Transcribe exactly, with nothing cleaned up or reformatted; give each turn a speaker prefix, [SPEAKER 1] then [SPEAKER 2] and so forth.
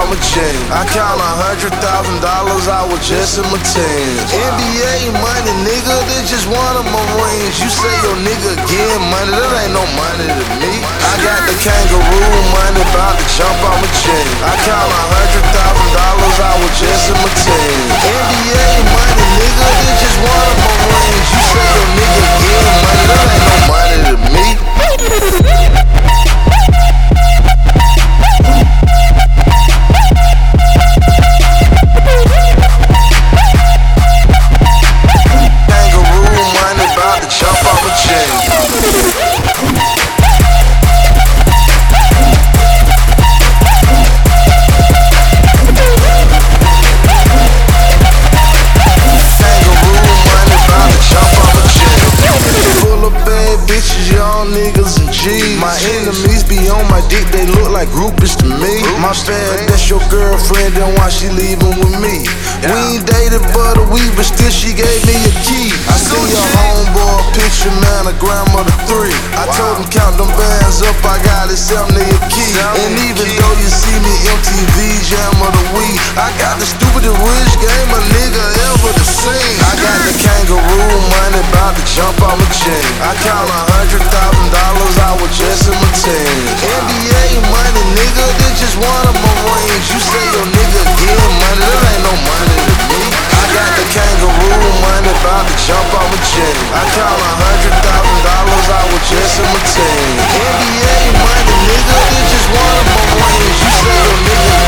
[SPEAKER 1] on my chain. I count a hundred thousand dollars, I was just in my teens. N B A money, nigga, this just one of my rings. You say your nigga getting money, that ain't no money to me. I got the kangaroo money, bout to jump on my chain. I count a hundred thousand dollars, I was just in my teens. N B A money, nigga, this just one of my rings. You say your nigga getting money, that ain't no money to me. Niggas and G's. My enemies be on my dick, they look like groupies to me. My bad, that's your girlfriend, then why she leaving with me? We ain't dated but a week, but still she gave me a key. I see your homeboy picture, man, a grandmother three. I told him count them bands up, I got it seventy a key. And even though you see me M T V jam of the week, I got the stupidest rich game a nigga ever to see. I got the kangaroo money, bout to jump on my chain. I count a hundred thousand dollars, I was just in my teens. N B A money, nigga, this just one of my rings. You say your nigga getting money, that ain't no money to me. I got the kangaroo money, bout to jump on my chain. I count a hundred thousand dollars, I was just in my teens. N B A money, nigga, this just one of my rings. You say your nigga